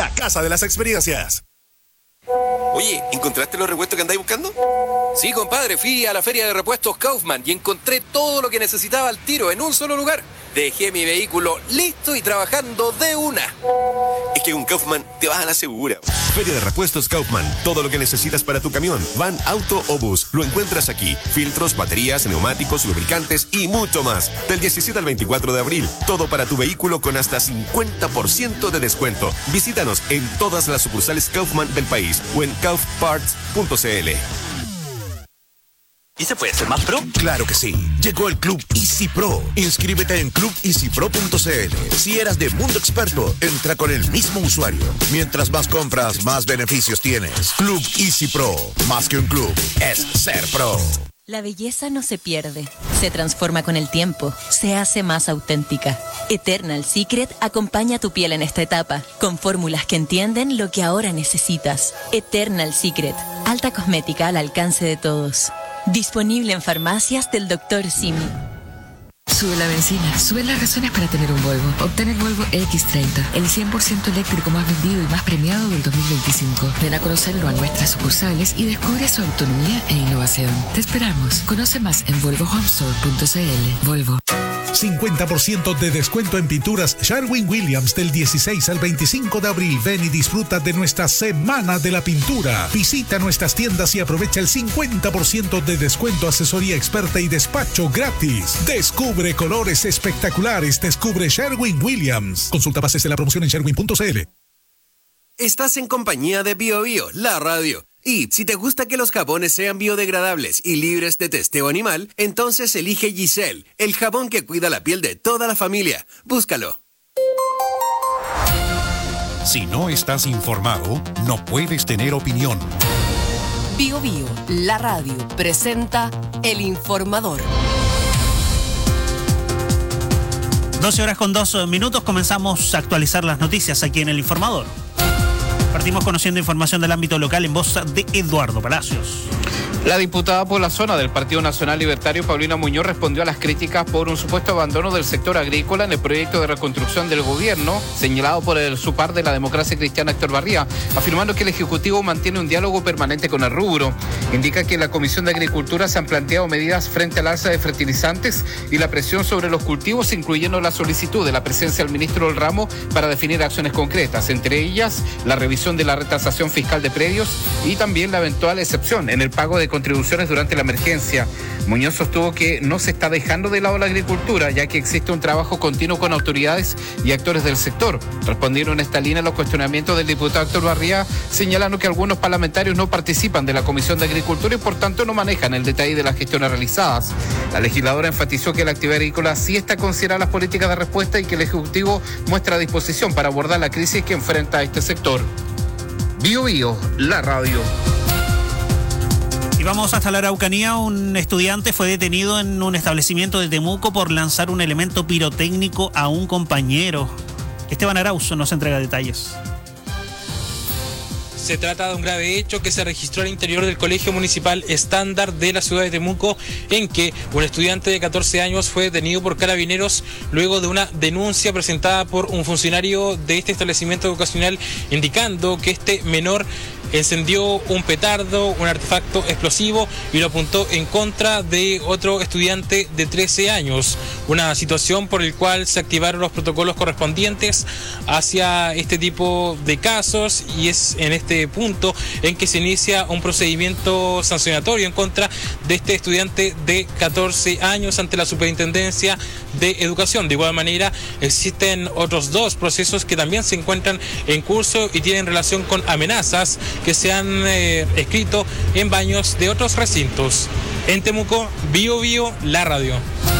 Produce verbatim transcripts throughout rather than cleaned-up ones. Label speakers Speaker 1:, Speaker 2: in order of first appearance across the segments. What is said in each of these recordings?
Speaker 1: la casa de las experiencias.
Speaker 2: Oye, ¿encontraste los repuestos que andáis buscando?
Speaker 3: Sí, compadre, fui a la feria de repuestos Kaufman y encontré todo lo que necesitaba al tiro en un solo lugar. Dejé mi vehículo listo y trabajando de una.
Speaker 2: Es que con Kaufman te vas a la segura.
Speaker 1: Feria de repuestos Kaufman. Todo lo que necesitas para tu camión, van, auto o bus, lo encuentras aquí. Filtros, baterías, neumáticos, lubricantes y mucho más. Del diecisiete al veinticuatro de abril. Todo para tu vehículo con hasta cincuenta por ciento de descuento. Visítanos en todas las sucursales Kaufman del país o en kauf parts punto c l.
Speaker 4: ¿Y se puede ser más pro?
Speaker 5: Claro que sí. Llegó el Club Easy Pro. Inscríbete en club easy pro punto c l. Si eras de Mundo Experto, entra con el mismo usuario. Mientras más compras, más beneficios tienes. Club Easy Pro. Más que un club, es ser pro.
Speaker 6: La belleza no se pierde, se transforma con el tiempo, se hace más auténtica. Eternal Secret acompaña tu piel en esta etapa, con fórmulas que entienden lo que ahora necesitas. Eternal Secret, alta cosmética al alcance de todos. Disponible en farmacias del doctor Simi.
Speaker 7: Sube la benzina, sube las razones para tener un Volvo. Obtén el Volvo equis treinta, el cien por ciento eléctrico más vendido y más premiado del dos mil veinticinco. Ven a conocerlo a nuestras sucursales y descubre su autonomía e innovación. Te esperamos. Conoce más en volvo home store punto c l. Volvo.
Speaker 8: cincuenta por ciento de descuento en pinturas Sherwin-Williams del dieciséis al veinticinco de abril. Ven y disfruta de nuestra Semana de la Pintura. Visita nuestras tiendas y aprovecha el cincuenta por ciento de descuento, asesoría experta y despacho gratis. Descubre colores espectaculares. Descubre Sherwin-Williams. Consulta bases de la promoción en sherwin punto c l.
Speaker 3: Estás en compañía de Bio Bio, la radio. Y si te gusta que los jabones sean biodegradables y libres de testeo animal, entonces elige Giselle, el jabón que cuida la piel de toda la familia. Búscalo.
Speaker 9: Si no estás informado, no puedes tener opinión.
Speaker 10: Bio Bio, la radio, presenta El Informador.
Speaker 11: doce horas con dos minutos, comenzamos a actualizar las noticias aquí en El Informador. Partimos conociendo información del ámbito local en voz de Eduardo Palacios.
Speaker 12: La diputada por la zona del Partido Nacional Libertario, Paulina Muñoz, respondió a las críticas por un supuesto abandono del sector agrícola en el proyecto de reconstrucción del gobierno, señalado por el SUPAR de la Democracia Cristiana, Héctor Barría, afirmando que el Ejecutivo mantiene un diálogo permanente con el rubro. Indica que en la Comisión de Agricultura se han planteado medidas frente al alza de fertilizantes y la presión sobre los cultivos, incluyendo la solicitud de la presencia del ministro del ramo para definir acciones concretas, entre ellas la revisión de la retrasación fiscal de predios y también la eventual excepción en el pago de contribuciones durante la emergencia. Muñoz sostuvo que no se está dejando de lado la agricultura, ya que existe un trabajo continuo con autoridades y actores del sector. Respondieron en esta línea los cuestionamientos del diputado Héctor Barría, señalando que algunos parlamentarios no participan de la Comisión de Agricultura y por tanto no manejan el detalle de las gestiones realizadas. La legisladora enfatizó que la actividad agrícola sí está considerada las políticas de respuesta y que el Ejecutivo muestra disposición para abordar la crisis que enfrenta este sector. Bio Bio, la radio.
Speaker 11: Y vamos hasta la Araucanía. Un estudiante fue detenido en un establecimiento de Temuco por lanzar un elemento pirotécnico a un compañero. Esteban Arauzo nos entrega detalles.
Speaker 13: Se trata de un grave hecho que se registró al interior del Colegio Municipal Estándar de la ciudad de Temuco, en que un estudiante de catorce años fue detenido por carabineros luego de una denuncia presentada por un funcionario de este establecimiento educacional indicando que este menor encendió un petardo, un artefacto explosivo y lo apuntó en contra de otro estudiante de trece años. Una situación por la cual se activaron los protocolos correspondientes hacia este tipo de casos y es en este punto en que se inicia un procedimiento sancionatorio en contra de este estudiante de catorce años ante la Superintendencia de Educación. De igual manera, existen otros dos procesos que también se encuentran en curso y tienen relación con amenazas que se han eh, escrito en baños de otros recintos. En Temuco, Bio Bio, la radio.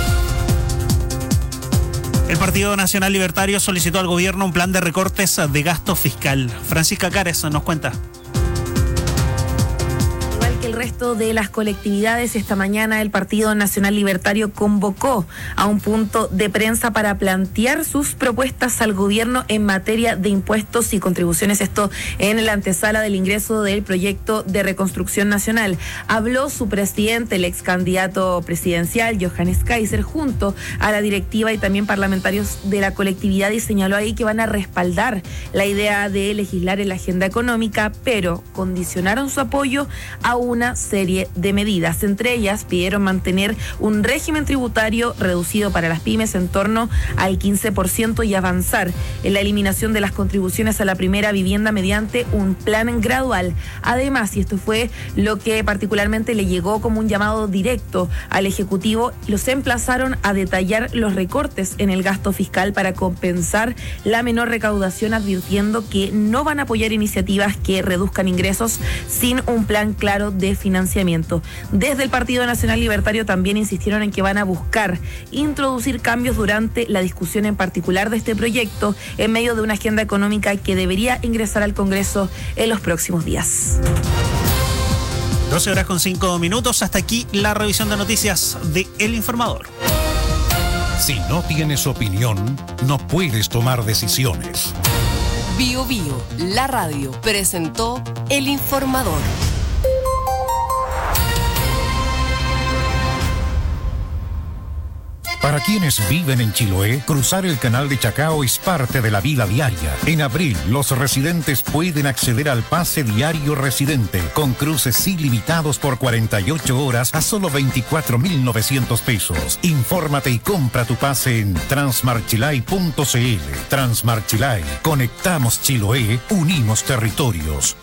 Speaker 11: El Partido Nacional Libertario solicitó al gobierno un plan de recortes de gasto fiscal. Francisca Cares nos cuenta.
Speaker 4: que el resto de las colectividades, esta mañana el Partido Nacional Libertario convocó a un punto de prensa para plantear sus propuestas al gobierno en materia de impuestos y contribuciones, esto en la antesala del ingreso del proyecto de reconstrucción nacional. Habló su presidente, el ex candidato presidencial, Johannes Kaiser, junto a la directiva y también parlamentarios de la colectividad, y señaló ahí que van a respaldar la idea de legislar en la agenda económica, pero condicionaron su apoyo a una serie de medidas. Entre ellas, pidieron mantener un régimen tributario reducido para las pymes en torno al quince por ciento y avanzar en la eliminación de las contribuciones a la primera vivienda mediante un plan gradual. Además, y esto fue lo que particularmente le llegó como un llamado directo al Ejecutivo, los emplazaron a detallar los recortes en el gasto fiscal para compensar la menor recaudación, advirtiendo que no van a apoyar iniciativas que reduzcan ingresos sin un plan claro de financiamiento. Desde el Partido Nacional Libertario también insistieron en que van a buscar introducir cambios durante la discusión en particular de este proyecto en medio de una agenda económica que debería ingresar al Congreso en los próximos días.
Speaker 11: doce horas con cinco minutos. Hasta aquí la revisión de noticias de El Informador.
Speaker 9: Si no tienes opinión, no puedes tomar decisiones.
Speaker 10: Bio Bio, la radio, presentó El Informador.
Speaker 9: Para quienes viven en Chiloé, cruzar el canal de Chacao es parte de la vida diaria. En abril, los residentes pueden acceder al pase diario residente, con cruces ilimitados por cuarenta y ocho horas a solo veinticuatro mil novecientos pesos. Infórmate y compra tu pase en transmarchilay punto c l. Transmarchilay, conectamos Chiloé, unimos territorios.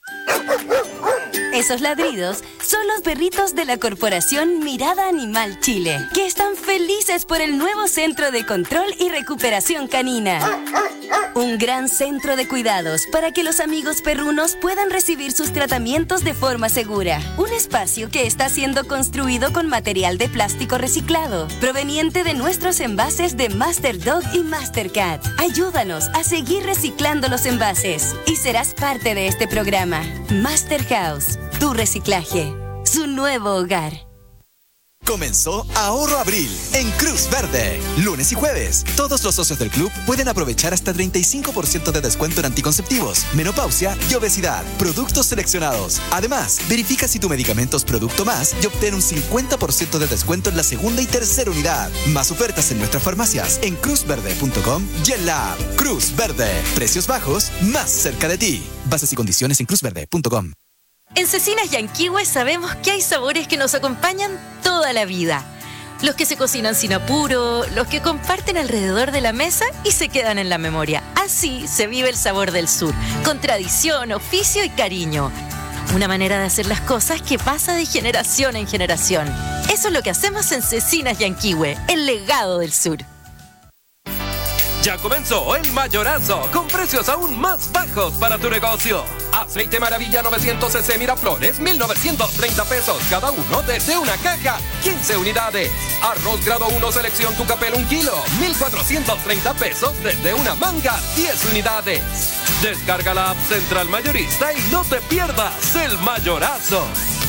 Speaker 14: Esos ladridos son los perritos de la Corporación Mirada Animal Chile, que están felices por el nuevo Centro de Control y Recuperación Canina. Un gran centro de cuidados para que los amigos perrunos puedan recibir sus tratamientos de forma segura. Un espacio que está siendo construido con material de plástico reciclado, proveniente de nuestros envases de Master Dog y Master Cat. Ayúdanos a seguir reciclando los envases y serás parte de este programa. Master House. Tu reciclaje, su nuevo hogar.
Speaker 15: Comenzó Ahorro Abril en Cruz Verde. Lunes y jueves, todos los socios del club pueden aprovechar hasta treinta y cinco por ciento de descuento en anticonceptivos, menopausia y obesidad. Productos seleccionados. Además, verifica si tu medicamento es Producto Más y obtén un cincuenta por ciento de descuento en la segunda y tercera unidad. Más ofertas en nuestras farmacias en cruz verde punto com y en la app. Cruz Verde. Precios bajos, más cerca de ti. Bases y condiciones en cruz verde punto com.
Speaker 16: En Cecinas Yanquihue sabemos que hay sabores que nos acompañan toda la vida. Los que se cocinan sin apuro, los que comparten alrededor de la mesa y se quedan en la memoria. Así se vive el sabor del sur, con tradición, oficio y cariño. Una manera de hacer las cosas que pasa de generación en generación. Eso es lo que hacemos en Cecinas Yanquihue, el legado del sur.
Speaker 17: Ya comenzó el mayorazo, con precios aún más bajos para tu negocio. Aceite Maravilla novecientos cc Miraflores, mil novecientos treinta pesos cada uno desde una caja, quince unidades. Arroz grado uno selección Tucapel un kilo, mil cuatrocientos treinta pesos desde una manga, diez unidades. Descarga la app Central Mayorista y no te pierdas el mayorazo.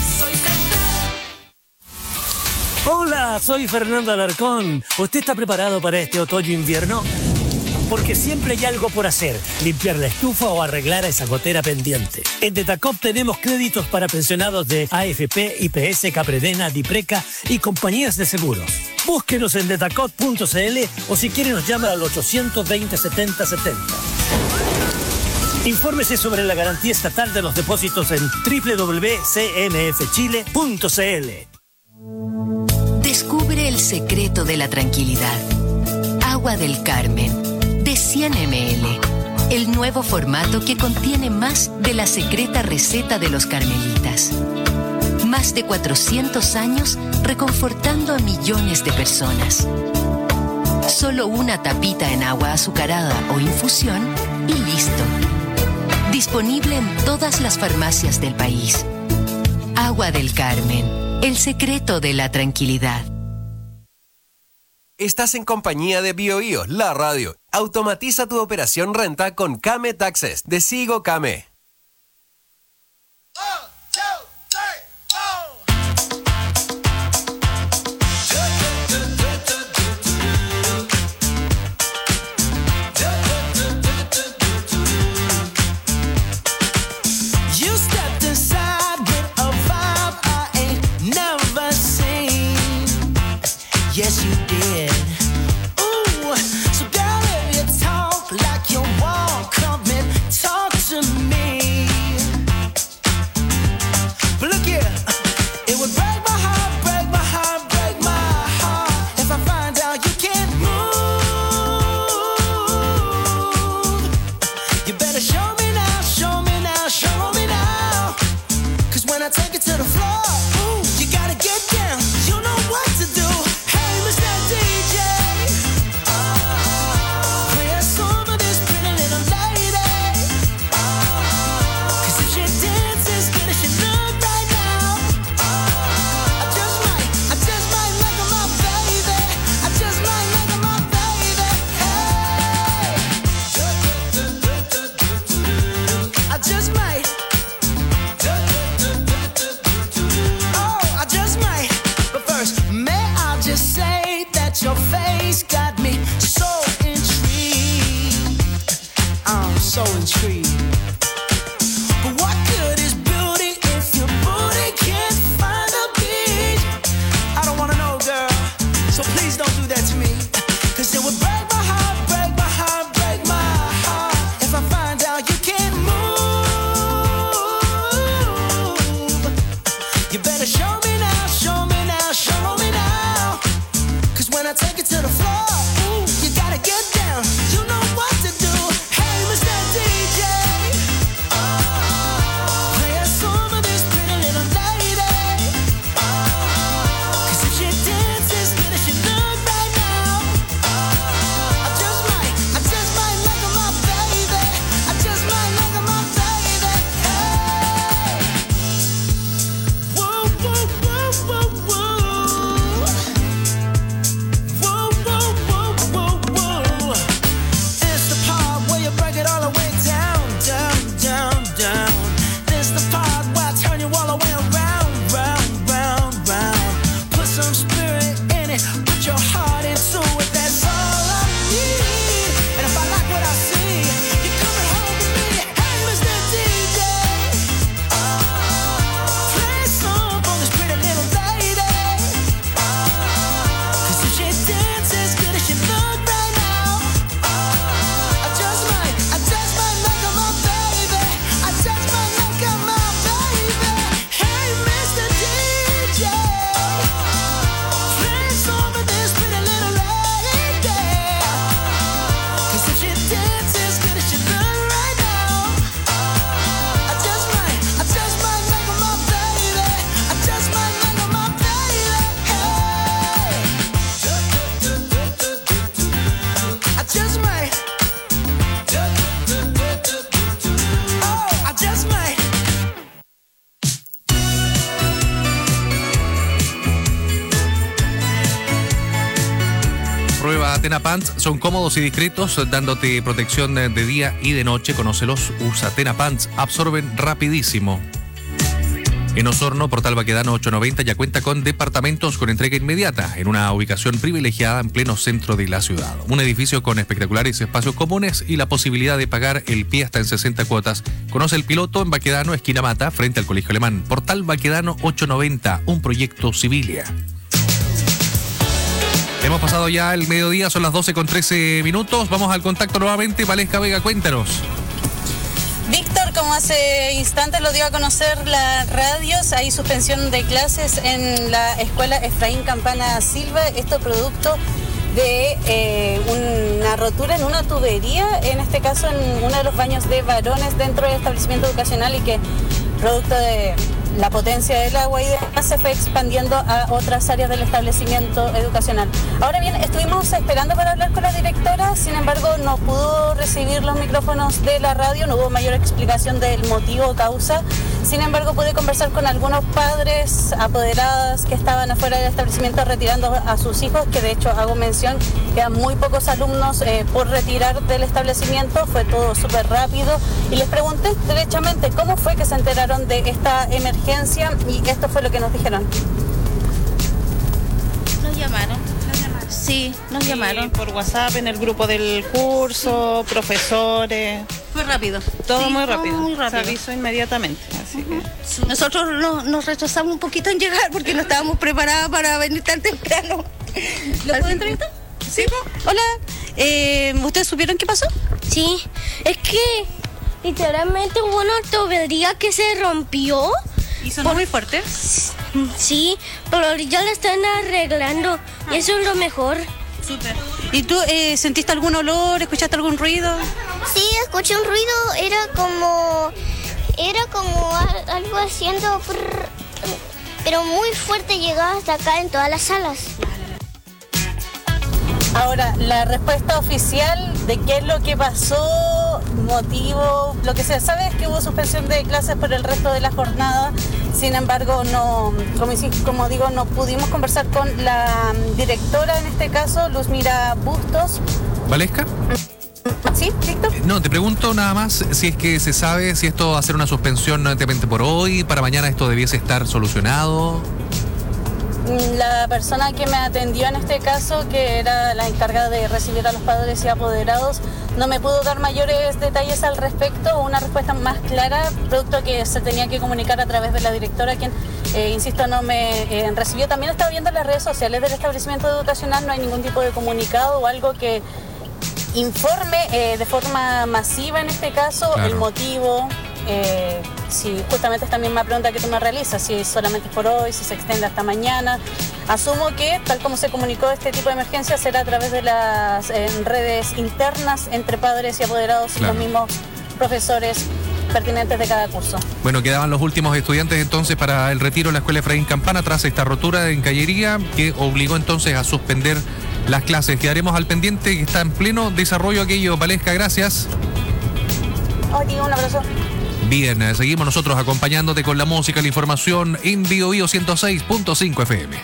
Speaker 18: Hola, soy Fernando Alarcón. ¿Usted está preparado para este otoño-invierno? Porque siempre hay algo por hacer, limpiar la estufa o arreglar esa gotera pendiente. En Detacop tenemos créditos para pensionados de A F P, I P S, Capredena, Dipreca y compañías de seguros. Búsquenos en detacop punto c l o si quiere nos llama al ochocientos veinte, setenta setenta. Infórmese sobre la garantía estatal de los depósitos en doble u doble u doble u punto c n f chile punto c l.
Speaker 7: Descubre el secreto de la tranquilidad. Agua del Carmen, de cien mililitros. El nuevo formato que contiene más de la secreta receta de los carmelitas. Más de cuatrocientos años reconfortando a millones de personas. Solo una tapita en agua azucarada o infusión y listo. Disponible en todas las farmacias del país. Agua del Carmen, el secreto de la tranquilidad.
Speaker 3: Estás en compañía de Bio Bio, la radio. Automatiza tu operación renta con Kame Taxes de Sigo Kame.
Speaker 19: Tena Pants son cómodos y discretos, dándote protección de día y de noche. Conócelos, usa Tena Pants, absorben rapidísimo. En Osorno, Portal Baquedano ochocientos noventa ya cuenta con departamentos con entrega inmediata en una ubicación privilegiada en pleno centro de la ciudad. Un edificio con espectaculares espacios comunes y la posibilidad de pagar el pie hasta en sesenta cuotas. Conoce el piloto en Baquedano, esquina Mata, frente al Colegio Alemán. Portal Baquedano ochocientos noventa, un proyecto Civilia. Hemos pasado ya el mediodía, son las doce con trece minutos. Vamos al contacto nuevamente. Valesca Vega, cuéntanos.
Speaker 20: Víctor, como hace instantes lo dio a conocer la radio, hay suspensión de clases en la escuela Efraín Campana Silva. Esto producto de eh, una rotura en una tubería, en este caso en uno de los baños de varones dentro del establecimiento educacional, y que producto de la potencia del agua y demás se fue expandiendo a otras áreas del establecimiento educacional. Ahora bien, estuvimos esperando para hablar con la directora, sin embargo no pudo recibir los micrófonos de la radio, no hubo mayor explicación del motivo o causa. Sin embargo, pude conversar con algunos padres, apoderadas que estaban afuera del establecimiento retirando a sus hijos, que de hecho hago mención, quedan muy pocos alumnos eh, por retirar del establecimiento, fue todo súper rápido, y les pregunté derechamente cómo fue que se enteraron de esta emergencia, y esto fue lo que nos dijeron.
Speaker 21: Nos llamaron. ¿Nos llamaron? Sí, nos sí, llamaron. Por WhatsApp, en el grupo del curso, profesores.
Speaker 20: Fue rápido.
Speaker 21: Todo
Speaker 20: sí,
Speaker 21: muy rápido.
Speaker 20: Muy rápido.
Speaker 21: Se avisó inmediatamente. Así uh-huh. que...
Speaker 20: sí. Nosotros no, nos retrasamos un poquito en llegar porque no estábamos preparados para venir tan temprano. ¿Lo puedo entrevistar? Sí. Hola. Eh, ¿Ustedes supieron qué pasó?
Speaker 22: Sí. Es que literalmente hubo una tubería que se rompió.
Speaker 20: ¿Y sonó por... muy fuerte?
Speaker 22: Sí, pero ya la están arreglando. Ah. Y eso es lo mejor.
Speaker 20: Súper. ¿Y tú eh, sentiste algún olor? ¿Escuchaste algún ruido?
Speaker 22: Sí, escuché un ruido. Era como... Era como algo haciendo... Pero muy fuerte, llegaba hasta acá en todas las salas.
Speaker 20: Ahora, la respuesta oficial de qué es lo que pasó, motivo, lo que se sabe es que hubo suspensión de clases por el resto de la jornada. Sin embargo, no, como, como digo, no pudimos conversar con la directora, en este caso, Luzmira Bustos.
Speaker 19: ¿Valesca?
Speaker 20: Sí, Víctor.
Speaker 19: No, te pregunto nada más si es que se sabe si esto va a ser una suspensión netamente por hoy, para mañana esto debiese estar solucionado.
Speaker 20: La persona que me atendió en este caso, que era la encargada de recibir a los padres y apoderados, no me pudo dar mayores detalles al respecto, una respuesta más clara, producto que se tenía que comunicar a través de la directora, quien, eh, insisto, no me eh, recibió. También estaba viendo las redes sociales del establecimiento educacional, no hay ningún tipo de comunicado o algo que informe eh, de forma masiva, en este caso, claro, el motivo. Eh, si justamente es también una pregunta que tú me realizas, si solamente es por hoy, si se extiende hasta mañana. Asumo que, tal como se comunicó este tipo de emergencia, será a través de las eh, redes internas entre padres y apoderados, claro, y los mismos profesores pertinentes de cada curso.
Speaker 19: Bueno, quedaban los últimos estudiantes entonces para el retiro de la escuela Efraín Campana tras esta rotura en Callería que obligó entonces a suspender las clases. Quedaremos al pendiente, que está en pleno desarrollo aquello. Valesca, gracias.
Speaker 20: Oye, un abrazo.
Speaker 19: Bien, seguimos nosotros acompañándote con la música, la información en Bio Bio ciento seis punto cinco F M.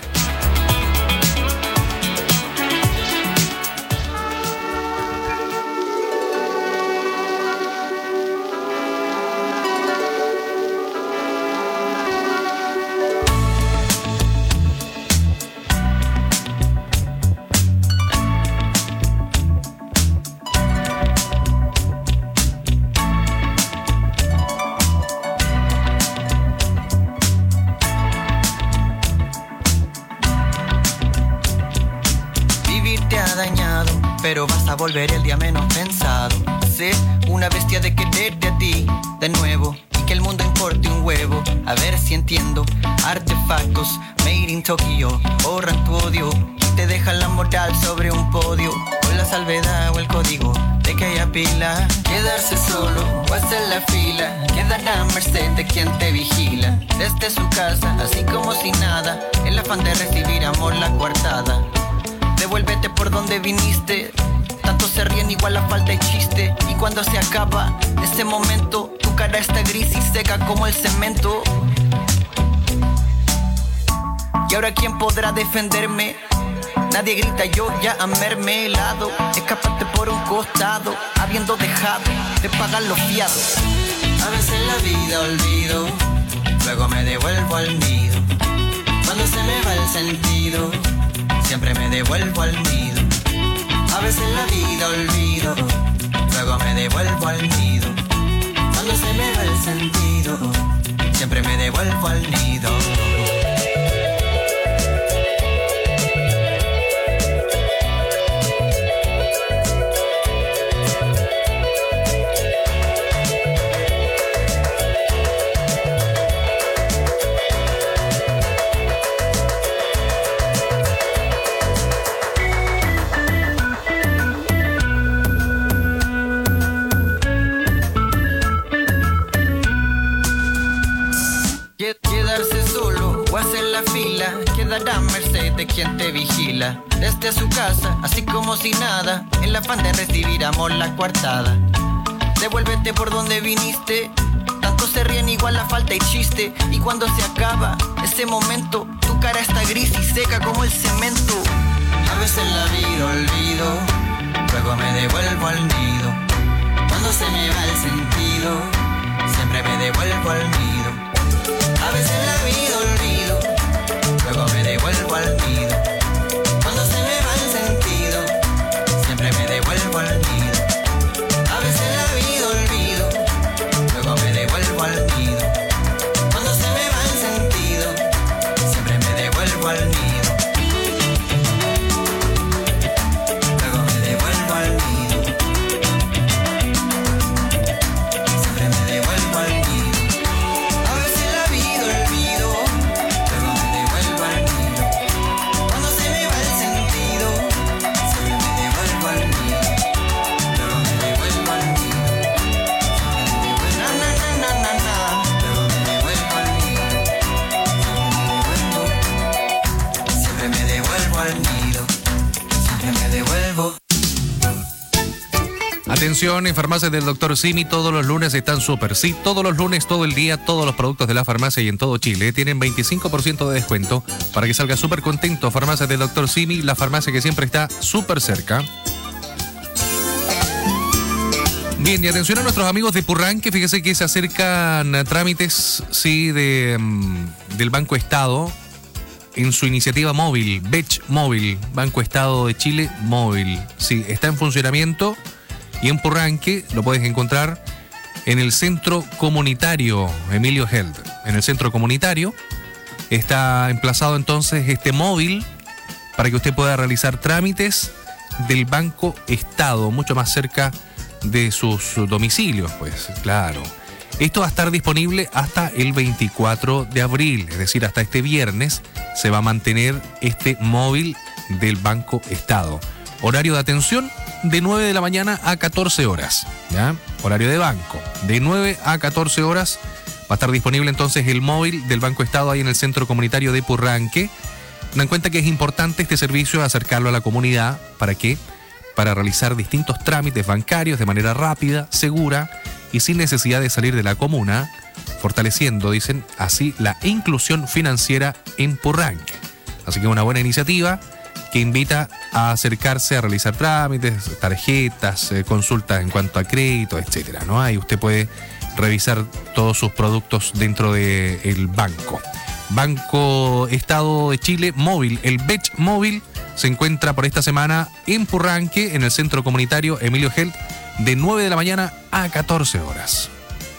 Speaker 23: Pero vas a volver el día menos pensado. Ser una bestia de quererte a ti de nuevo y que el mundo importe un huevo. A ver si entiendo. Artefactos made in Tokio borran tu odio y te dejan la moral sobre un podio. Con la salvedad o el código de que haya pila. Quedarse solo o hacer la fila. Quedar a merced de quien te vigila. Desde su casa, así como si nada. El afán de recibir amor, la coartada. Devuélvete por donde viniste. Tanto se ríen, igual la falta de chiste. Y cuando se acaba ese momento, tu cara está gris y seca como el cemento. Y ahora ¿quién podrá defenderme? Nadie grita, yo ya a mermelado. Escapaste por un costado, habiendo dejado de pagar los fiados. A veces la vida olvido, luego me devuelvo al nido. Cuando se me va el sentido, siempre me devuelvo al nido. A veces la vida olvido, luego me devuelvo al nido. Cuando se me va el sentido, siempre me devuelvo al nido. Quedarse solo o hacer la fila, quedará a merced de quien te vigila. Desde su casa, así como si nada, en la afán de recibir amor la coartada. Devuélvete por donde viniste, tanto se ríen igual la falta y chiste. Y cuando se acaba ese momento, tu cara está gris y seca como el cemento. A veces la vida olvido, luego me devuelvo al nido. Cuando se me va el sentido, siempre me devuelvo al nido. A veces la vida olvido, luego me devuelvo al nido. Cuando se me va el sentido, siempre me devuelvo al nido. A veces la vida olvido, luego me devuelvo al nido. Cuando se me va el sentido, siempre me devuelvo al nido. Luego me devuelvo al nido. Siempre me devuelvo al nido.
Speaker 19: Atención, en farmacias del doctor Simi todos los lunes están súper. Sí, todos los lunes, todo el día, todos los productos de la farmacia y en todo Chile tienen veinticinco por ciento de descuento para que salga súper contento. Farmacias del doctor Simi, la farmacia que siempre está súper cerca. Bien, y atención a nuestros amigos de Purran, que fíjese que se acercan trámites, sí, de, um, del Banco Estado en su iniciativa móvil, B E C H Móvil, Banco Estado de Chile Móvil. Sí, está en funcionamiento. Y en Purranque lo puedes encontrar en el Centro Comunitario Emilio Health. En el Centro Comunitario está emplazado entonces este móvil para que usted pueda realizar trámites del Banco Estado, mucho más cerca de sus domicilios, pues claro. Esto va a estar disponible hasta el veinticuatro de abril, es decir, hasta este viernes se va a mantener este móvil del Banco Estado. Horario de atención de nueve de la mañana a catorce horas, ¿ya? Horario de banco, de nueve a catorce horas va a estar disponible entonces el móvil del Banco Estado ahí en el Centro Comunitario de Purranque. Ten en cuenta que es importante este servicio acercarlo a la comunidad, ¿para qué? Para realizar distintos trámites bancarios de manera rápida, segura y sin necesidad de salir de la comuna, fortaleciendo, dicen así, la inclusión financiera en Purranque. Así que una buena iniciativa que invita a acercarse a realizar trámites, tarjetas, eh, consultas en cuanto a crédito, etcétera, ¿no? Ahí usted puede revisar todos sus productos dentro del banco. Banco Estado de Chile Móvil, el B E C H Móvil, se encuentra por esta semana en Purranque, en el Centro Comunitario Emilio Health, de nueve de la mañana a catorce horas.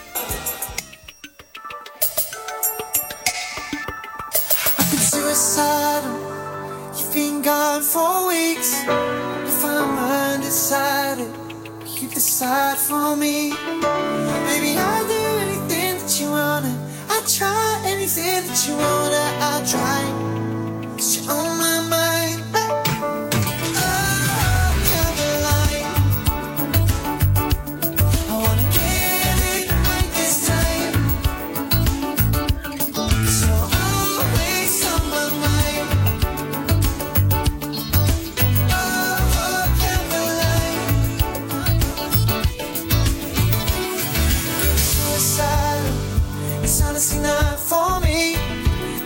Speaker 1: Been gone for weeks. If I'm undecided, you decide for me. Baby, I'll do anything that you wanna. I'll try anything that you wanna. I'll try. 'Cause you're on my mind. Oh, Caroline, I wanna get it right this time. 'Cause you're always on my mind. It's honestly not for me.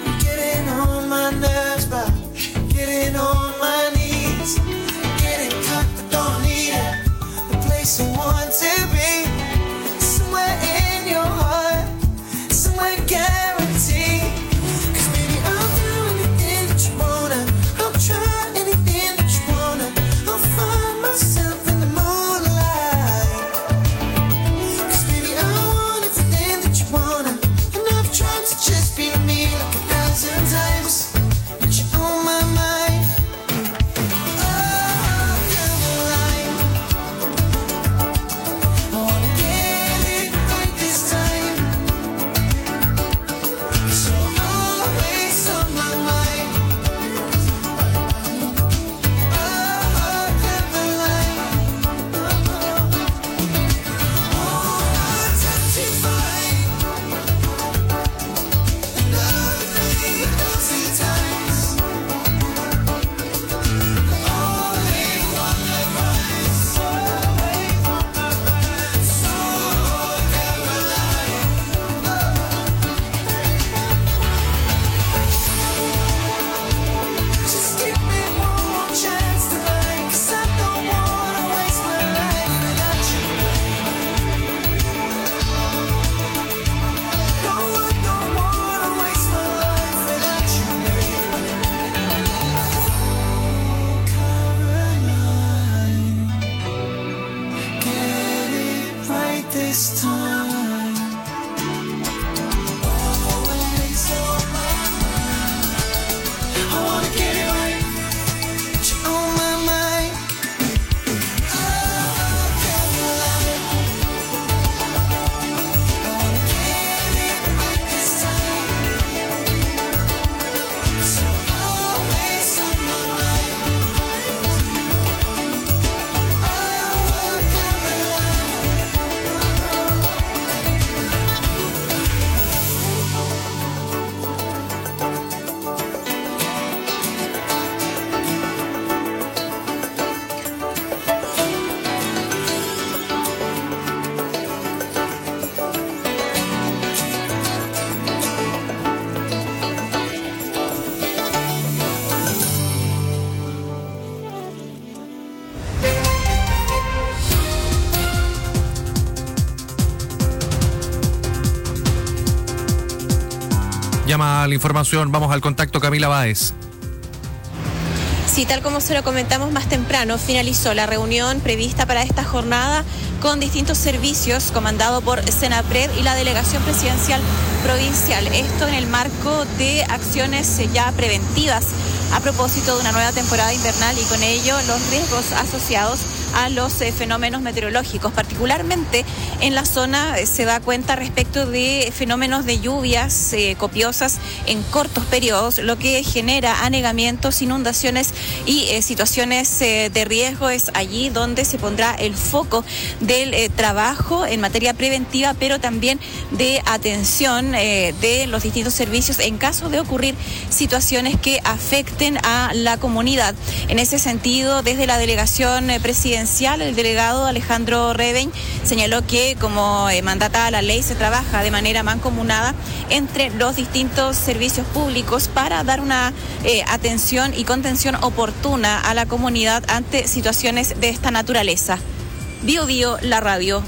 Speaker 19: llama a la información. Vamos al contacto, Camila Báez.
Speaker 2: Sí, tal como se lo comentamos más temprano, finalizó la reunión prevista para esta jornada con distintos servicios comandado por Senapred y la Delegación Presidencial Provincial. Esto en el marco de acciones ya preventivas a propósito de una nueva temporada invernal y con ello los riesgos asociados a los eh, fenómenos meteorológicos. Particularmente en la zona eh, se da cuenta respecto de fenómenos de lluvias eh, copiosas en cortos periodos, lo que genera anegamientos, inundaciones y eh, situaciones eh, de riesgo. Es allí donde se pondrá el foco del eh, trabajo en materia preventiva, pero también de atención eh, de los distintos servicios en caso de ocurrir situaciones que afecten a la comunidad. En ese sentido, desde la delegación eh, presidencial, el delegado Alejandro Reveñ señaló que como eh, mandata la ley se trabaja de manera mancomunada entre los distintos servicios públicos para dar una eh, atención y contención oportuna a la comunidad ante situaciones de esta naturaleza. Bio Bio, la radio.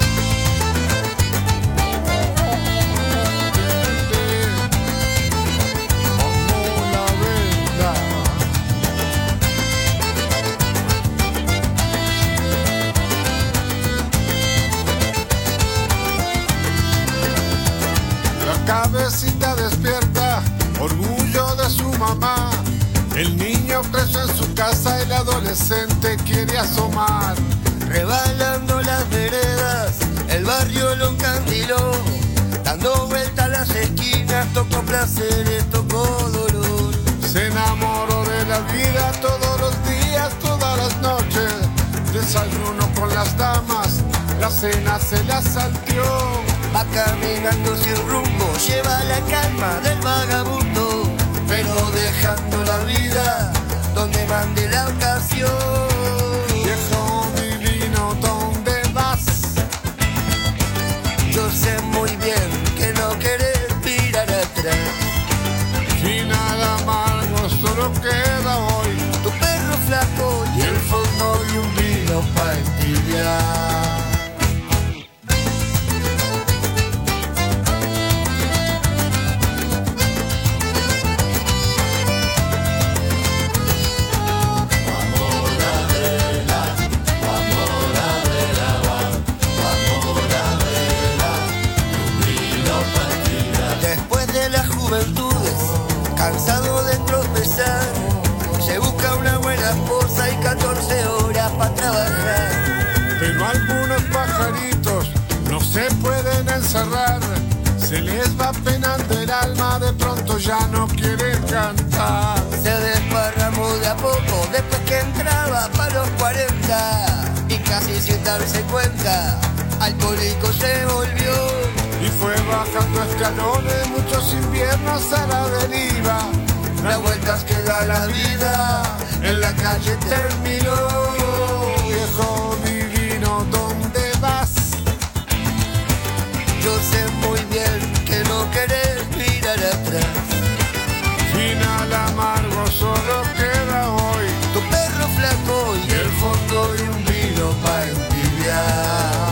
Speaker 5: Cabecita despierta, orgullo de su mamá. El niño creció en su casa, el adolescente quiere asomar.
Speaker 6: Rebalando las veredas, el barrio lo encandiló. Dando vueltas a las esquinas, tocó placeres, tocó dolor.
Speaker 5: Se enamoró de la vida todos los días, todas las noches. Desayuno con las damas, la cena se la salteó.
Speaker 6: Va caminando sin rumbo, lleva la calma del vagabundo, pero dejando la vida donde mande la ocasión.
Speaker 5: Viejo divino, ¿dónde vas?
Speaker 6: Yo sé muy bien que no querés mirar atrás.
Speaker 5: Final amargo solo queda hoy,
Speaker 6: tu perro flaco y el fondo de un vino pa' entibiar. Cansado de tropezar, se busca una buena esposa y catorce horas para trabajar.
Speaker 5: Pero algunos pajaritos no se pueden encerrar, se les va penando el alma, de pronto ya no quieren cantar.
Speaker 6: Se desparramó de a poco después que entraba para los cuarenta y casi sin darse cuenta, alcohólico se volvió.
Speaker 5: Y fue bajando escalones, muchos inviernos a la deriva.
Speaker 6: Las vueltas que da la vida, en la calle terminó.
Speaker 5: Viejo divino, ¿dónde vas?
Speaker 6: Yo sé muy bien que no querés mirar atrás.
Speaker 5: Final amargo solo queda hoy,
Speaker 6: tu perro flaco y el fondo de un vino pa' entibiar.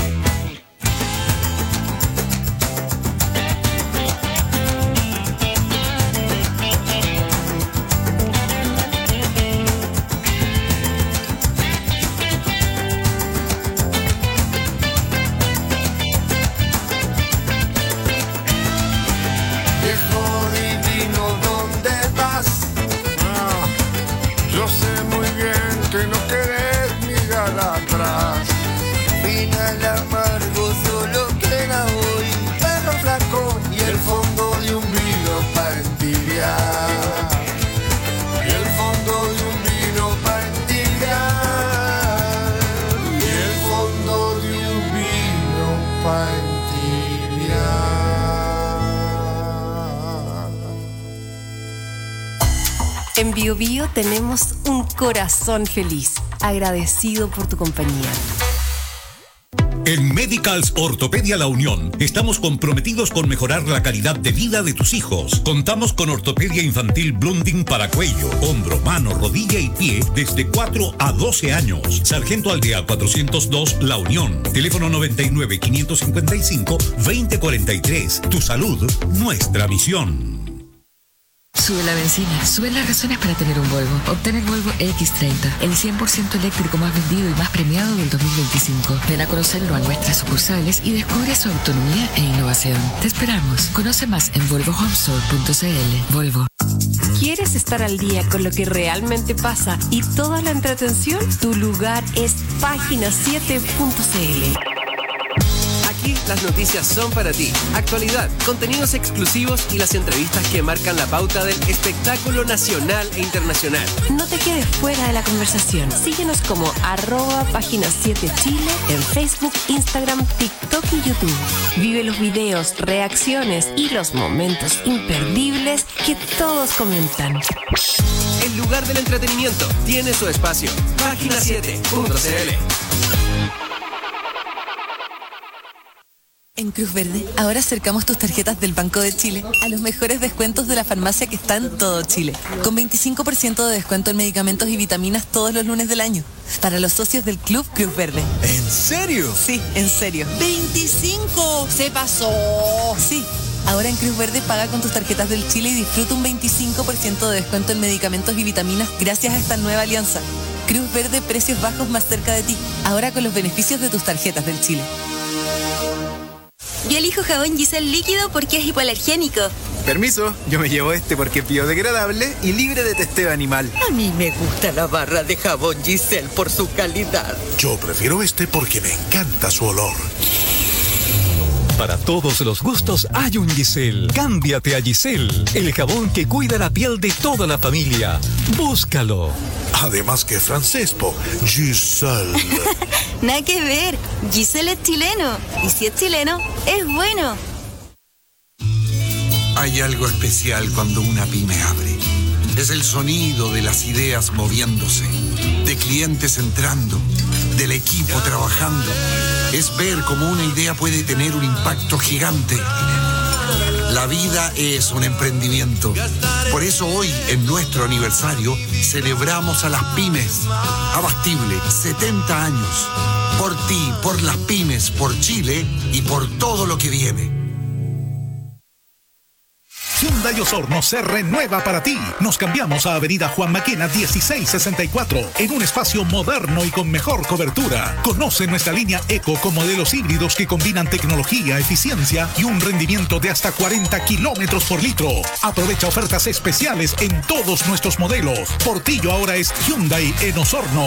Speaker 10: En Bio Bio tenemos un corazón feliz, agradecido por tu compañía.
Speaker 8: En Medicals Ortopedia La Unión estamos comprometidos con mejorar la calidad de vida de tus hijos. Contamos con ortopedia infantil Blunding para cuello, hombro, mano, rodilla y pie desde cuatro a doce años. Sargento Aldea cuatrocientos dos La Unión. Teléfono noventa y nueve, quinientos cincuenta y cinco, veinte cuarenta y tres. Tu salud, nuestra misión.
Speaker 7: Sube la benzina, sube las razones para tener un Volvo. Obtén el Volvo equis treinta, el cien por ciento eléctrico más vendido y más premiado del dos mil veinticinco. Ven a conocerlo a nuestras sucursales y descubre su autonomía e innovación. Te esperamos. Conoce más en volvo home store punto c l. Volvo.
Speaker 10: ¿Quieres estar al día con lo que realmente pasa y toda la entretención? Tu lugar es página siete punto c l.
Speaker 3: Aquí las noticias son para ti. Actualidad, contenidos exclusivos y las entrevistas que marcan la pauta del espectáculo nacional e internacional.
Speaker 10: No te quedes fuera de la conversación. Síguenos como arroba página siete Chile en Facebook, Instagram, TikTok y YouTube. Vive los videos, reacciones y los momentos imperdibles que todos comentan.
Speaker 3: El lugar del entretenimiento tiene su espacio. página siete punto c l.
Speaker 12: En Cruz Verde, ahora acercamos tus tarjetas del Banco de Chile a los mejores descuentos de la farmacia que está en todo Chile. Con veinticinco por ciento de descuento en medicamentos y vitaminas todos los lunes del año. Para los socios del Club Cruz Verde.
Speaker 13: ¿En serio?
Speaker 12: Sí, en serio.
Speaker 13: ¡veinticinco! ¡Se pasó!
Speaker 12: Sí. Ahora en Cruz Verde paga con tus tarjetas del Chile y disfruta un veinticinco por ciento de descuento en medicamentos y vitaminas gracias a esta nueva alianza. Cruz Verde, precios bajos más cerca de ti. Ahora con los beneficios de tus tarjetas del Chile.
Speaker 24: Yo elijo jabón Giselle líquido porque es hipoalergénico.
Speaker 13: Permiso, yo me llevo este porque es biodegradable y libre de testeo animal.
Speaker 25: A mí me gusta la barra de jabón Giselle por su calidad.
Speaker 26: Yo prefiero este porque me encanta su olor.
Speaker 27: Para todos los gustos hay un Giselle. Cámbiate a Giselle, el jabón que cuida la piel de toda la familia. Búscalo.
Speaker 26: Además que es francés, po. Giselle.
Speaker 24: Nada que ver. Giselle es chileno. Y si es chileno, es bueno.
Speaker 28: Hay algo especial cuando una pyme abre. Es el sonido de las ideas moviéndose, de clientes entrando, del equipo trabajando. Es ver cómo una idea puede tener un impacto gigante. La vida es un emprendimiento. Por eso hoy, en nuestro aniversario, celebramos a las pymes. Abastible, setenta años. Por ti, por las pymes, por Chile y por todo lo que viene.
Speaker 8: Hyundai Osorno se renueva para ti. Nos cambiamos a Avenida Juan Maquena dieciséis sesenta y cuatro en un espacio moderno y con mejor cobertura. Conoce nuestra línea Eco con modelos híbridos que combinan tecnología, eficiencia y un rendimiento de hasta cuarenta kilómetros por litro. Aprovecha ofertas especiales en todos nuestros modelos. Portillo ahora es Hyundai en Osorno.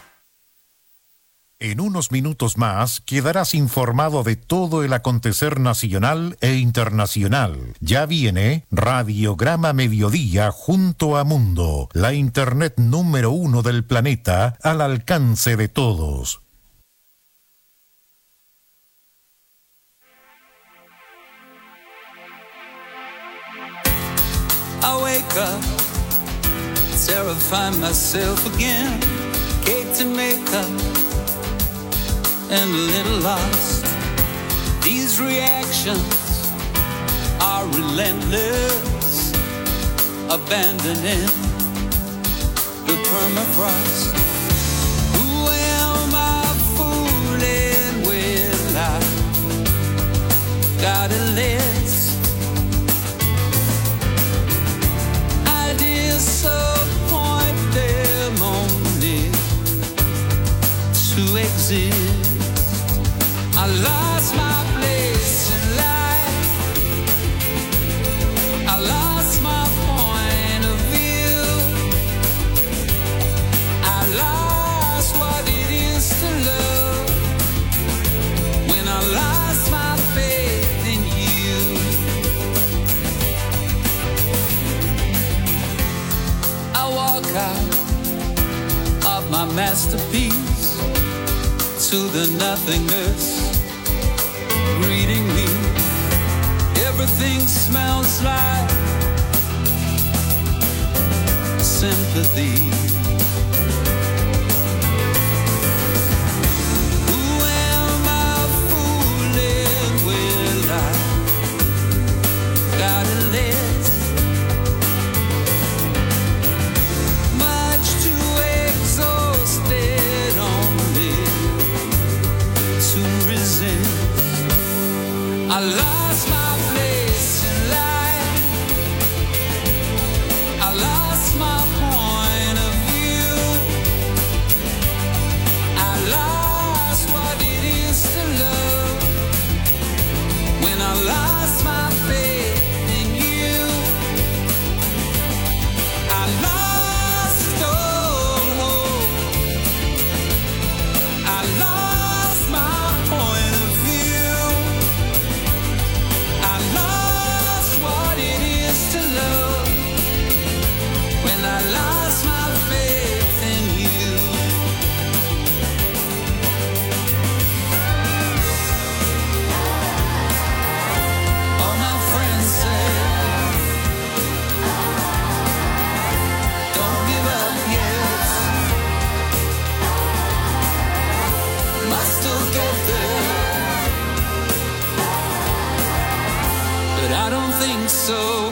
Speaker 9: En unos minutos más quedarás informado de todo el acontecer nacional e internacional. Ya viene Radiograma Mediodía junto a Mundo, la internet número uno del planeta al alcance de todos.
Speaker 29: I wake up, terrify myself again, cake to make up. And a little lost. These reactions are relentless, abandoning the permafrost. Who am I fooling with? I got a list. I disappoint them only to exist. I lost my place in life. I lost my point of view. I lost what it is to love when I lost my faith in you. I walk out of my masterpiece to the nothingness greeting me. Everything smells like sympathy. Who am I but I don't think so.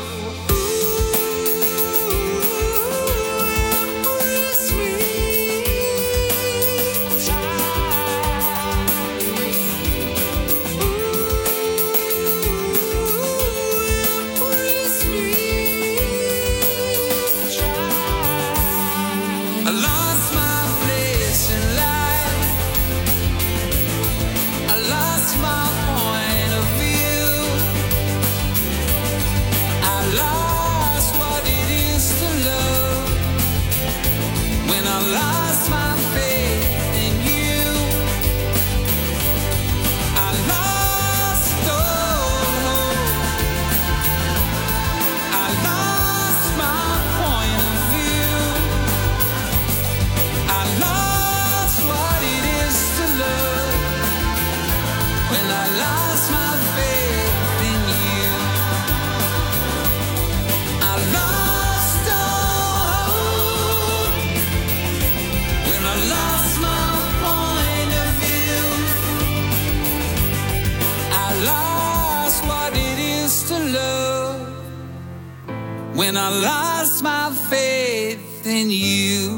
Speaker 29: When I lost my faith in you.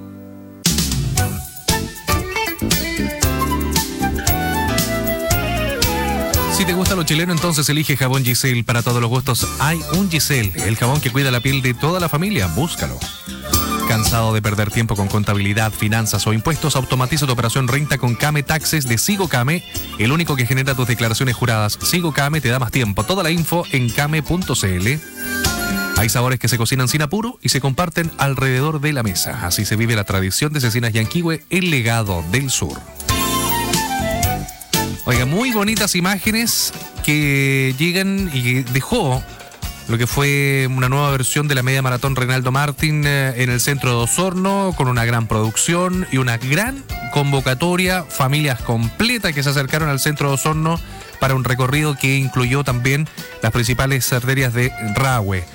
Speaker 19: Si te gusta lo chileno, entonces elige jabón Giselle. Para todos los gustos hay un Giselle, el jabón que cuida la piel de toda la familia. Búscalo. ¿Cansado de perder tiempo con contabilidad, finanzas o impuestos? Automatiza tu operación Renta con Came Taxes de Sigo Came, el único que genera tus declaraciones juradas. Sigo Came te da más tiempo. Toda la info en came punto cl. Hay sabores que se cocinan sin apuro y se comparten alrededor de la mesa. Así se vive la tradición de Cecinas Yanquihue, el legado del sur. Oiga, muy bonitas imágenes que llegan y que dejó lo que fue una nueva versión de la media maratón Reinaldo Martín en el centro de Osorno, con una gran producción y una gran convocatoria, familias completas que se acercaron al centro de Osorno para un recorrido que incluyó también las principales arterias de Rahue.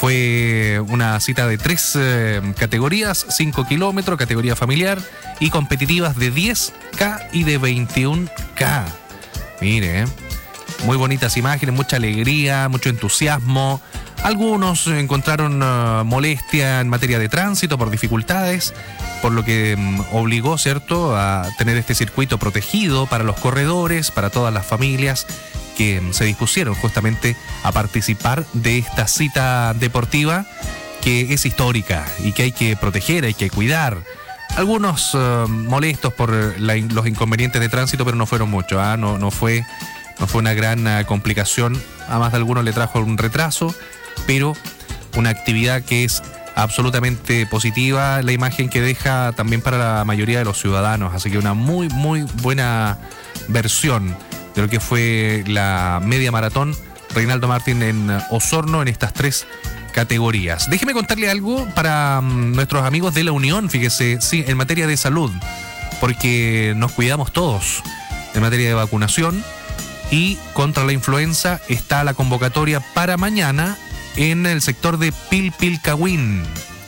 Speaker 19: Fue una cita de tres eh, categorías, cinco kilómetros, categoría familiar, y competitivas de diez K y de veintiún K. Mire, eh, muy bonitas imágenes, mucha alegría, mucho entusiasmo. Algunos encontraron uh, molestia en materia de tránsito por dificultades, por lo que um, obligó, ¿cierto?, a tener este circuito protegido para los corredores, para todas las familias que se dispusieron justamente a participar de esta cita deportiva que es histórica y que hay que proteger, hay que cuidar. Algunos uh, molestos por la, los inconvenientes de tránsito, pero no fueron muchos, ¿eh? no, no, fue, no fue una gran uh, complicación. A más de algunos le trajo un retraso, pero una actividad que es absolutamente positiva, la imagen que deja también para la mayoría de los ciudadanos. Así que una muy, muy buena versión de lo que fue la media maratón Reinaldo Martín en Osorno en estas tres categorías. Déjeme contarle algo para um, nuestros amigos de la Unión, fíjese, sí, en materia de salud, porque nos cuidamos todos. En materia de vacunación y contra la influenza está la convocatoria para mañana en el sector de Pilpilcahuín.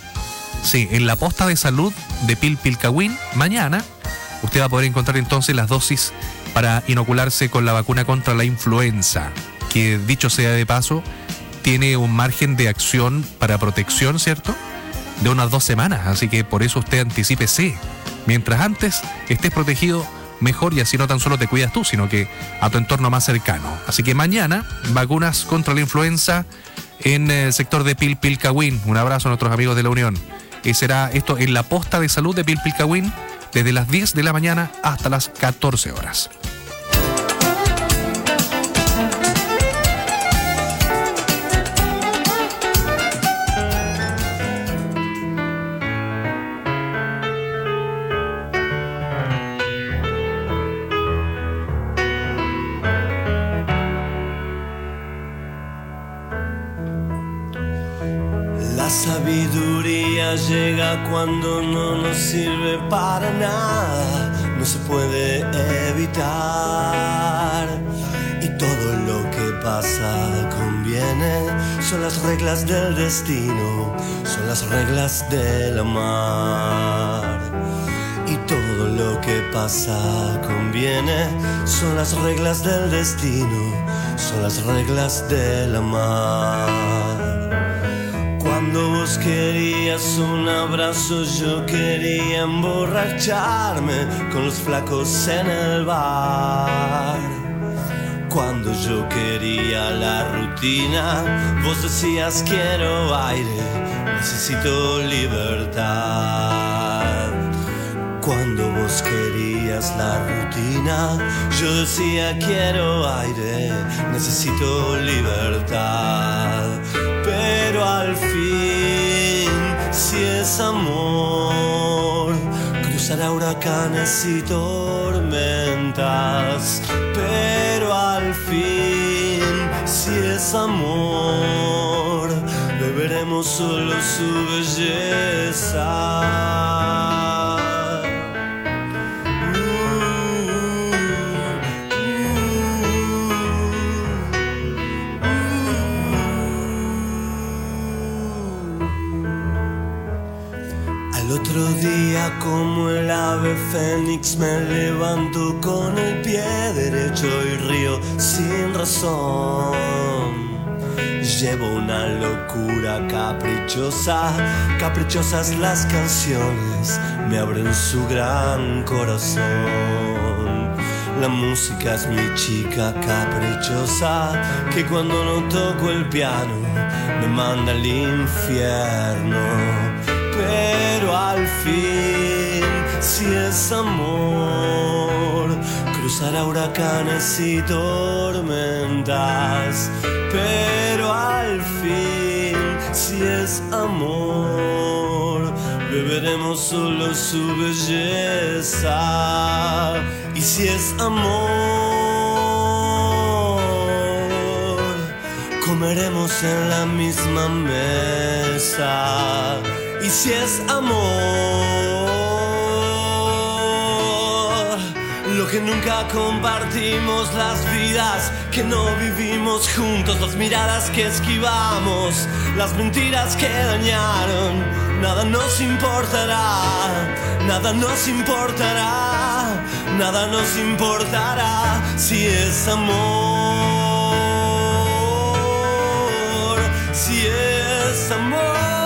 Speaker 19: Sí, en la posta de salud de Pilpilcahuín, mañana usted va a poder encontrar entonces las dosis para inocularse con la vacuna contra la influenza, que dicho sea de paso, tiene un margen de acción para protección, ¿cierto?, de unas dos semanas, así que por eso usted anticípese. Mientras antes estés protegido, mejor, y así no tan solo te cuidas tú, sino que a tu entorno más cercano. Así que mañana, vacunas contra la influenza en el sector de Pilpilcahuín. Un abrazo a nuestros amigos de la Unión. Y será esto en la posta de salud de Pilpilcahuín, desde las diez de la mañana hasta las catorce horas.
Speaker 4: La sabiduría llega cuando no nos sirve para nada, no se puede evitar. Y todo lo que pasa conviene, son las reglas del destino, son las reglas del amar. Y todo lo que pasa conviene, son las reglas del destino, son las reglas del amar. Cuando vos querías un abrazo, yo quería emborracharme con los flacos en el bar. Cuando yo quería la rutina, vos decías quiero aire, necesito libertad. Cuando vos querías la rutina, yo decía quiero aire, necesito libertad. Pero al fin, si es amor, cruzará huracanes y tormentas. Pero al fin, si es amor, beberemos solo su belleza. Otro día como el ave fénix me levanto con el pie derecho y río sin razón. Llevo una locura caprichosa, caprichosas las canciones me abren su gran corazón. La música es mi chica caprichosa que cuando no toco el piano me manda al infierno. Pero al fin, si es amor, cruzará huracanes y tormentas. Pero al fin, si es amor, beberemos solo su belleza. Y si es amor, comeremos en la misma mesa. Y si es amor, lo que nunca compartimos, las vidas que no vivimos juntos, las miradas que esquivamos, las mentiras que dañaron, nada nos importará, nada nos importará, nada nos importará si es amor, si es amor.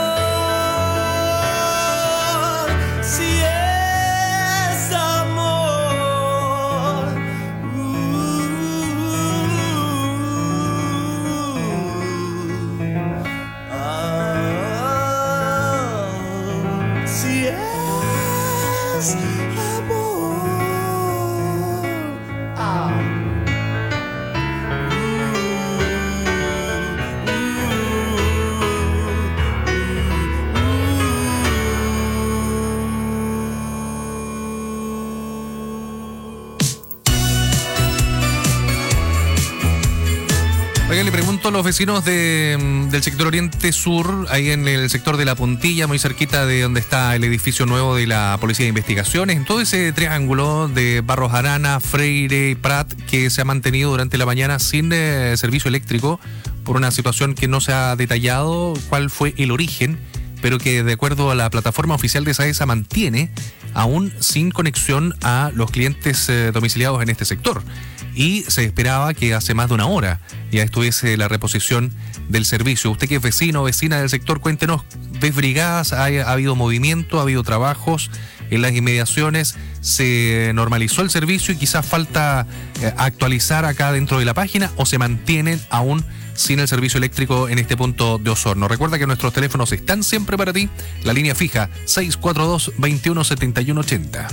Speaker 19: Le pregunto a los vecinos de, del sector Oriente Sur, ahí en el sector de La Puntilla, muy cerquita de donde está el edificio nuevo de la Policía de Investigaciones, en todo ese triángulo de Barros Arana, Freire y Prat, que se ha mantenido durante la mañana sin eh, servicio eléctrico por una situación que no se ha detallado cuál fue el origen, pero que de acuerdo a la plataforma oficial de SAESA mantiene aún sin conexión a los clientes eh, domiciliados en este sector. Y se esperaba que hace más de una hora ya estuviese la reposición del servicio. Usted que es vecino o vecina del sector, cuéntenos, ¿ves brigadas? ¿Ha, ha habido movimiento? ¿Ha habido trabajos en las inmediaciones? ¿Se normalizó el servicio y quizás falta eh, actualizar acá dentro de la página? ¿O se mantienen aún sin el servicio eléctrico en este punto de Osorno? Recuerda que nuestros teléfonos están siempre para ti. La línea fija seis cuatro dos, veintiuno setenta y uno ochenta.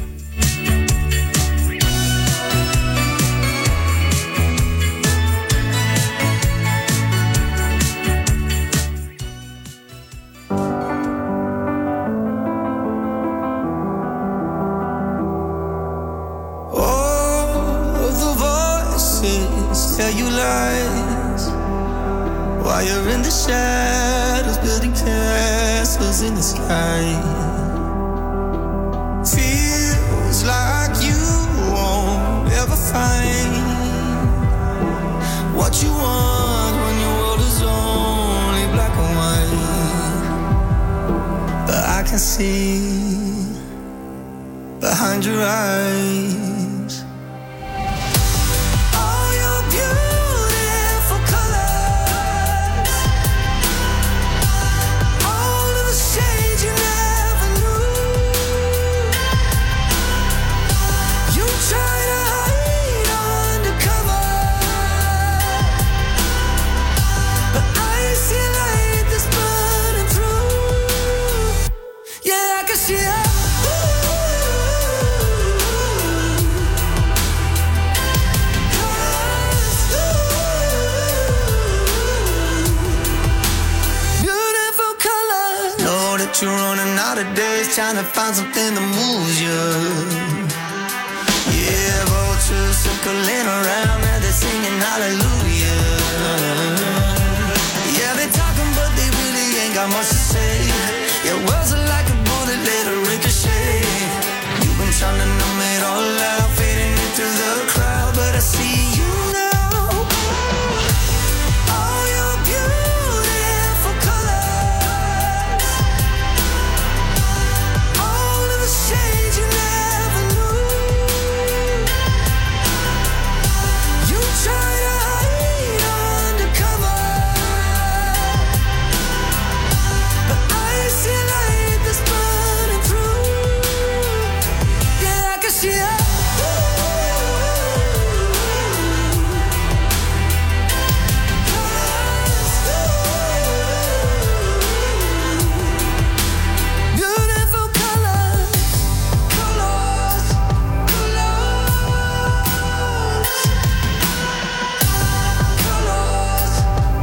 Speaker 1: Tell you lies while you're in the shadows, building castles in the sky. Feels like you won't ever find what you want when your world is only black and white. But I can see behind your eyes. All your beauty you're running out of days, trying to find something that moves you. Yeah, vultures circling around, now they're singing hallelujah. Yeah, they're talking, but they really ain't got much to say. Your words are like a bullet, let it ricochet. You've been trying to numb it all out, fading into the crowd, but I see you now. All your beautiful colors, all of the shades you never knew. You try to hide undercover, but I see a light that's burning through. Yeah, I can see it. Beautiful colors, colors, colors,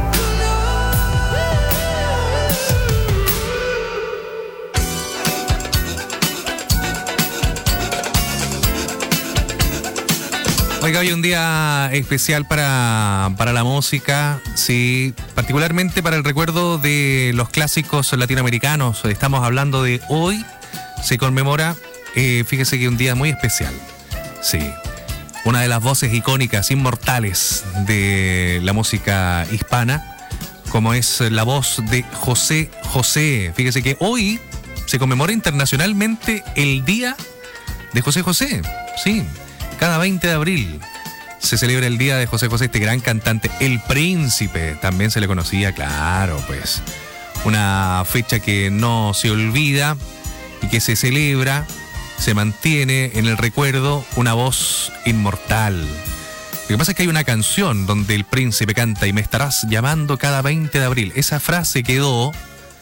Speaker 19: Oiga, hoy un día especial para, para la música, sí, particularmente para el recuerdo de los clásicos latinoamericanos. Estamos hablando de hoy, se conmemora, eh, fíjese que un día muy especial, sí, una de las voces icónicas, inmortales de la música hispana, como es la voz de José José. Fíjese que hoy se conmemora internacionalmente el Día de José José, sí. Cada veinte de abril se celebra el Día de José José, este gran cantante, el Príncipe, también se le conocía, claro, pues. Una fecha que no se olvida y que se celebra, se mantiene en el recuerdo una voz inmortal. Lo que pasa es que hay una canción donde el Príncipe canta "y me estarás llamando cada veinte de abril". Esa frase quedó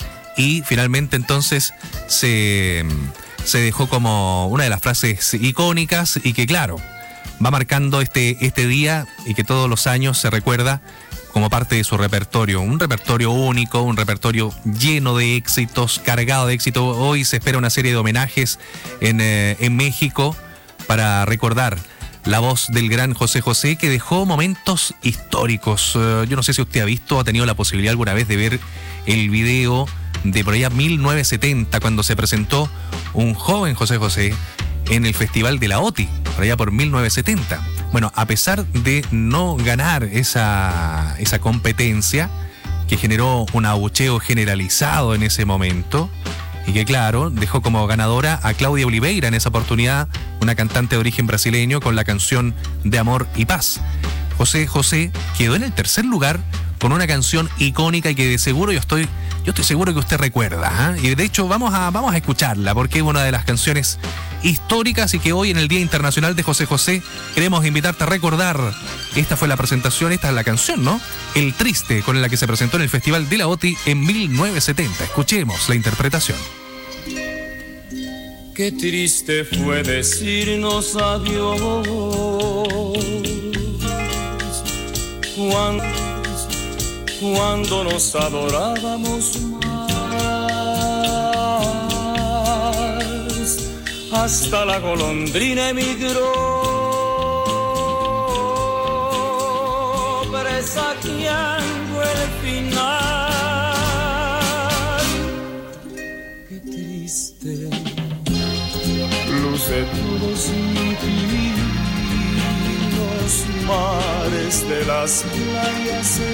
Speaker 19: y finalmente entonces se... se dejó como una de las frases icónicas y que, claro, va marcando este, este día y que todos los años se recuerda como parte de su repertorio. Un repertorio único, un repertorio lleno de éxitos, cargado de éxito. Hoy se espera una serie de homenajes en, eh, en México para recordar la voz del gran José José, que dejó momentos históricos. Uh, yo no sé si usted ha visto o ha tenido la posibilidad alguna vez de ver el video de por allá mil novecientos setenta, cuando se presentó un joven José José en el Festival de la O T I, por allá por mil novecientos setenta. Bueno, a pesar de no ganar esa, esa competencia, que generó un abucheo generalizado en ese momento, y que, claro, dejó como ganadora a Claudia Oliveira en esa oportunidad, una cantante de origen brasileño, con la canción de Amor y Paz. José José quedó en el tercer lugar con una canción icónica y que de seguro yo estoy, yo estoy seguro que usted recuerda, ¿eh? Y de hecho vamos a, vamos a escucharla porque es una de las canciones históricas y que hoy en el Día Internacional de José José queremos invitarte a recordar. Esta fue la presentación, esta es la canción, ¿no? El Triste, con la que se presentó en el Festival de la O T I en mil novecientos setenta. Escuchemos la interpretación.
Speaker 11: Qué triste fue decirnos adiós cuando, cuando nos adorábamos más. Hasta la golondrina emigró, presagiando el final. Qué triste luce todos los mares de las playas se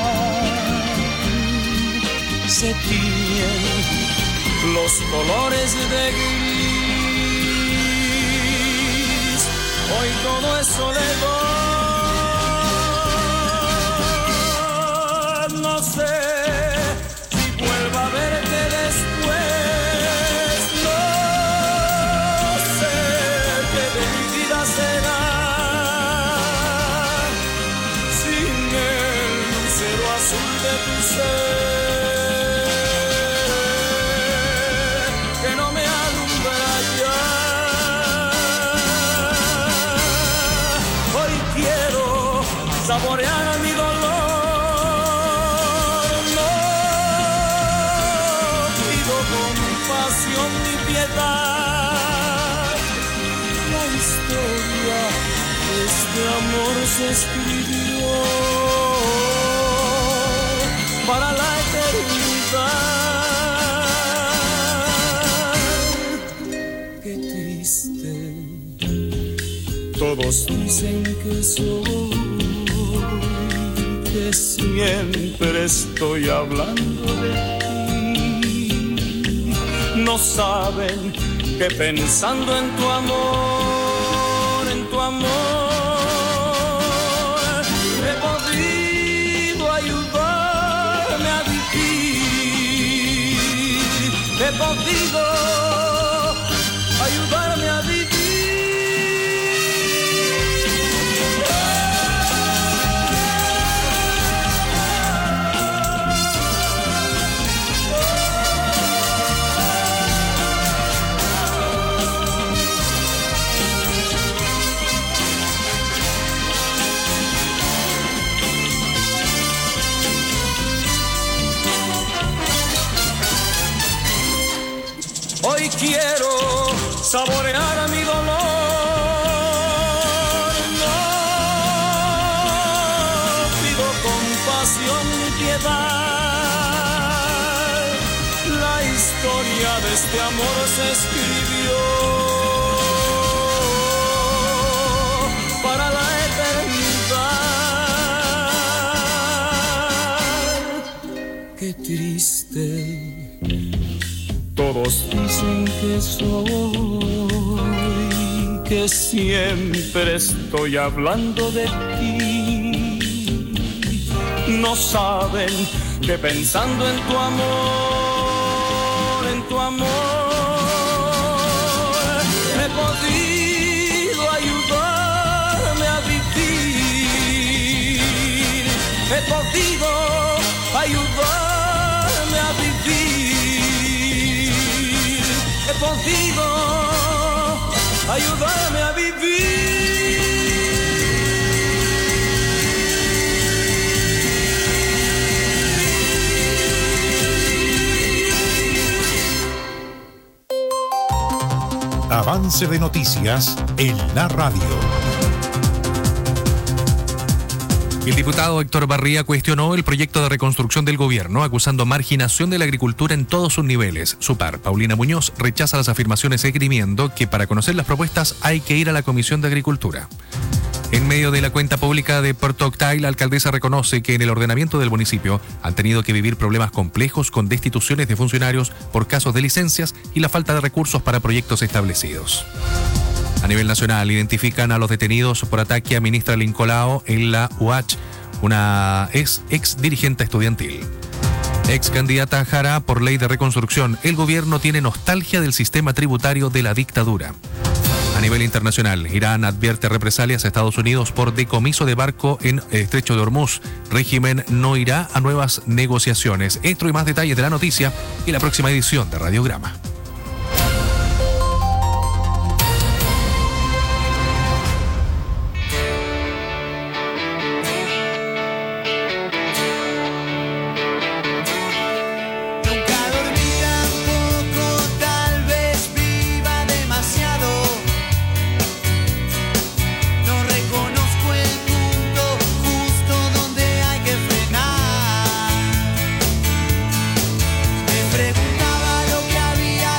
Speaker 11: van, se tiñen los colores de gris. Hoy todo es soledad, no sé si vuelvo a verte después. Que no me alumbra ya. Hoy quiero saborear mi dolor. No pido con
Speaker 29: se escribió para la eternidad. Qué triste, todos dicen que soy, que siempre estoy hablando de ti. No saben que pensando en tu amor, en tu amor, he podido ayudarme a vivir, he podido ayudarme a vivir. Hoy quiero saborear mi dolor, no pido compasión ni piedad. La historia de este amor se escribió para la eternidad. Qué triste, todos dicen que soy, que siempre estoy hablando de ti. No saben que pensando en tu amor, en tu amor, he podido ayudarme a vivir, he podido ayudarme a vivir, he podido ayudarme a vivir.
Speaker 8: Avance de noticias en la radio.
Speaker 19: El diputado Héctor Barría cuestionó el proyecto de reconstrucción del gobierno, acusando marginación de la agricultura en todos sus niveles. Su par, Paulina Muñoz, rechaza las afirmaciones esgrimiendo que para conocer las propuestas hay que ir a la Comisión de Agricultura. En medio de la cuenta pública de Puerto Octay, la alcaldesa reconoce que en el ordenamiento del municipio han tenido que vivir problemas complejos con destituciones de funcionarios por casos de licencias y la falta de recursos para proyectos establecidos. A nivel nacional, identifican a los detenidos por ataque a ministra Lincolao en la U H, una ex, ex dirigente estudiantil. Ex candidata Jara por ley de reconstrucción, el gobierno tiene nostalgia del sistema tributario de la dictadura. A nivel internacional, Irán advierte represalias a Estados Unidos por decomiso de barco en Estrecho de Hormuz. Régimen no irá a nuevas negociaciones. Esto y más detalles de la noticia en la próxima edición de Radiograma.
Speaker 1: Preguntaba lo que había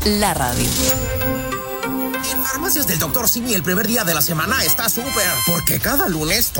Speaker 12: la radio.
Speaker 14: En Farmacias del doctor Simi el primer día de la semana está súper, porque cada lunes